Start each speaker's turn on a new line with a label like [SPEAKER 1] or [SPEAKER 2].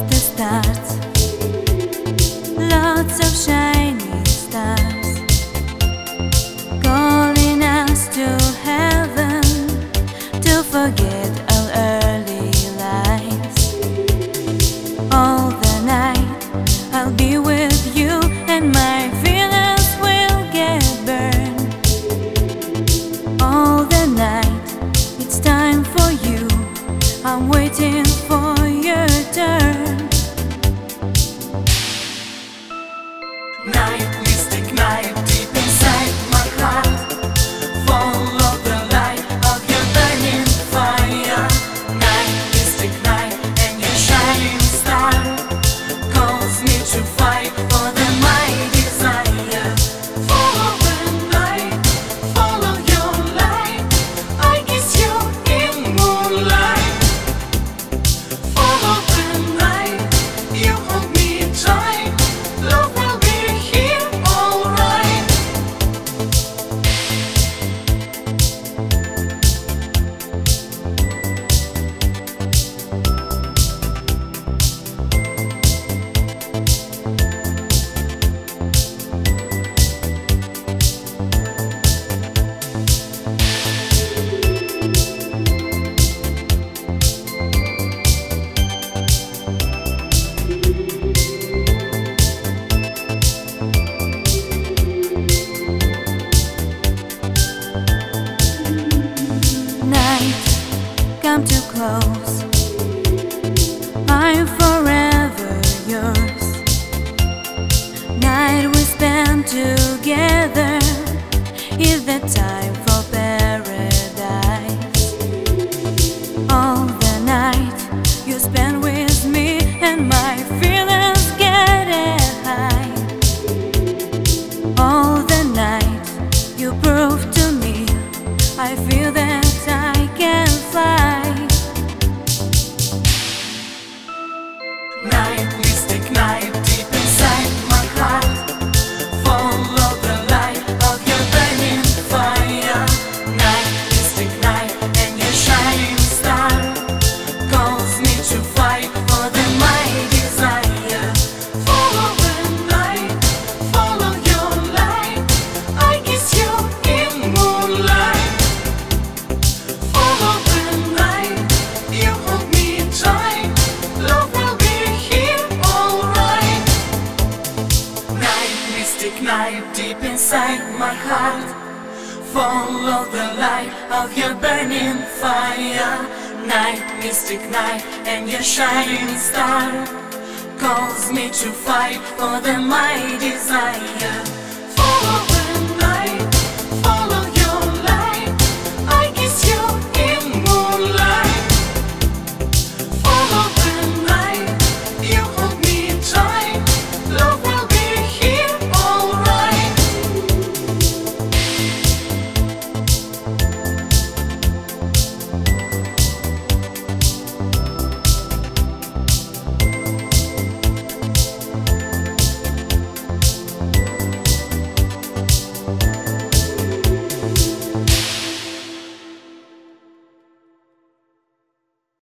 [SPEAKER 1] the stars, lots of shining stars, calling us to heaven to forget our early lives. All the night I'll be with you, and my feelings will get burned. All the night it's time for you, I'm waiting for your turn.
[SPEAKER 2] Night, mystic night, deep inside my heart. Follow the light of your burning fire. Night, mystic night, and your shining star calls me to fight for the my desire. Follow the night, follow your light. I kiss you in moonlight. Follow the night, you hold me tight. Love will be here, alright.
[SPEAKER 1] Come too close, I'm forever yours. Night we spend together is the time for paradise. All the night you spend with me, and my feelings get high. All the night you prove to me I feel that I can fly.
[SPEAKER 2] Night, mystic night, deep inside my heart. Follow the light of your burning fire. Night, mystic night, and your shining star calls me to fight for the my desire. Follow the night, follow your light. I kiss you in moonlight. Follow the night, you hold me tight. Love will be here, alright. Night, mystic night, deep inside my heart. Follow the light of your burning fire. Night, mystic night, and your shining star calls me to fight for the my desire. Follow